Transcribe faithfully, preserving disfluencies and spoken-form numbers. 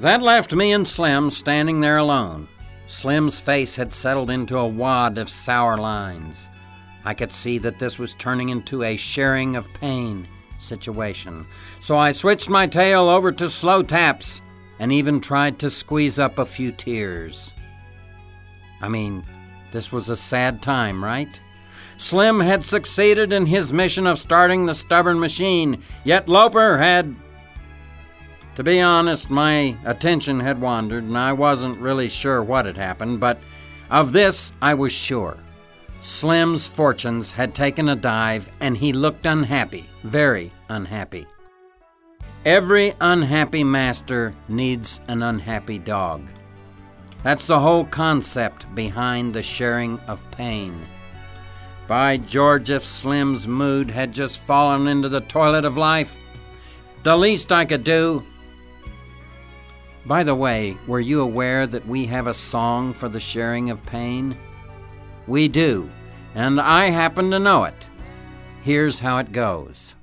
That left me and Slim standing there alone. Slim's face had settled into a wad of sour lines. I could see that this was turning into a sharing of pain situation. So I switched my tale over to slow taps and even tried to squeeze up a few tears. I mean, this was a sad time, right? Slim had succeeded in his mission of starting the stubborn machine, yet Loper had... To be honest, my attention had wandered, and I wasn't really sure what had happened, but of this I was sure. Slim's fortunes had taken a dive, and he looked unhappy, very unhappy. Every unhappy master needs an unhappy dog. That's the whole concept behind the sharing of pain. By George, if Slim's mood had just fallen into the toilet of life, the least I could do... By the way, were you aware that we have a song for the sharing of pain? We do, and I happen to know it. Here's how it goes.